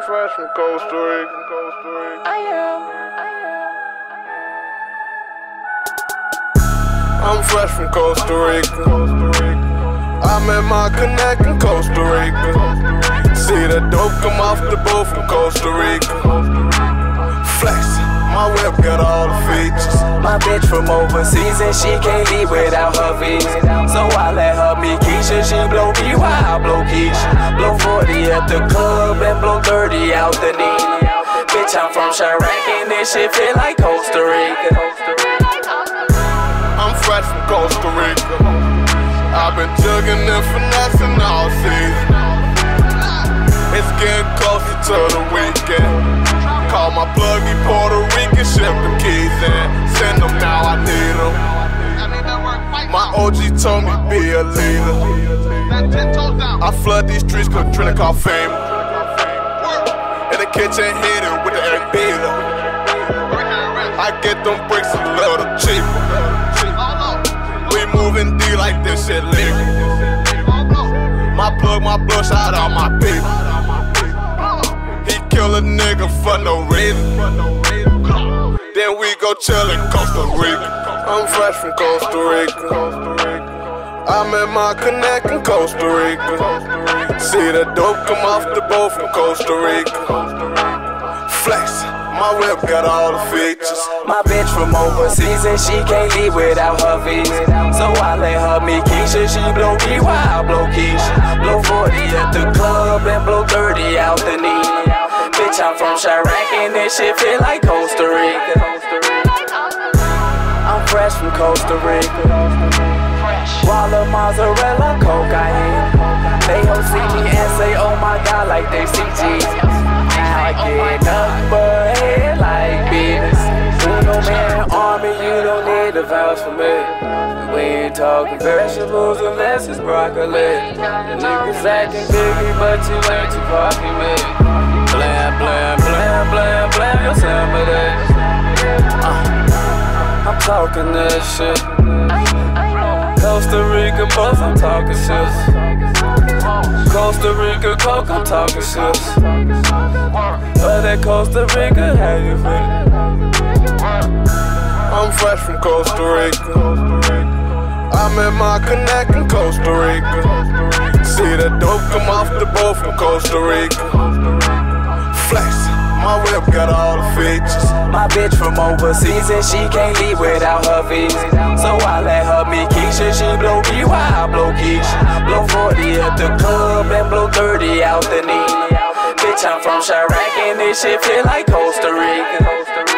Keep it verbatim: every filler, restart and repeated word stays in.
fresh from Costa Rica, Costa Rica. I am. I'm fresh from Costa Rica. I'm at my connect in Costa Rica. See the dope come off the boat from Costa Rica. Flex, my whip got all the features. My bitch from overseas and she can't leave without her visa. So I let her meet Keisha. She blow me while I blow Keisha. Blow forty at the club and blow thirty out the knee. Bitch, I'm from Chirac and this shit feel like Costa Rica. I'm fresh from Costa Rica. I've been jugging and finessing all season. It's getting closer to the weekend. Call my pluggy Puerto Rican, ship the keys in. Send them now, I need them. My O G told me be a leader. I flood these streets cause drink call fame. In the kitchen hitting with the air beater. I get them bricks a little cheaper. We moving D like this shit legal. My plug, my blood, shout out my people. He kill a nigga for no reason. Then we go chill in Costa Rica. I'm fresh from Costa Rica. I'm at my connect in Costa Rica. See the dope come off the boat from Costa Rica. Flex, my whip got all the features. My bitch from overseas and she can't leave without her visa. So I let her meet Keisha. She blow me while I blow Keisha. Blow forty at the club and blow thirty out the knee. Bitch, I'm from Chirac and this shit feel like Costa Rica. I'm fresh from Costa Rica. Walla mozzarella, cocaine. They ho see me and say, oh my god, like they see Jesus. Now I get nothing but head like business. Uno man army, you don't need to vouch for me. We ain't talking vegetables unless it's broccoli. The niggas acting biggie, but you ain't too cocky, man. Blam, blam, blam, blam, blam, your somebody. Uh, I'm talking that shit. Costa Rica buzz, I'm talking shit. Costa Rica coke, I'm talking shit. But that Costa Rica, how you feel? I'm fresh from Costa Rica. I'm at my connect in Costa Rica. See the dope come off the boat from Costa Rica. Flex, my whip got all the features. My bitch from overseas and she can't leave without her visa. So I let her meet Keisha. She blow me while I blow Keisha. Blow forty at the club and blow thirty out the knee. Bitch, I'm from Chirac and this shit feel like Costa Rica.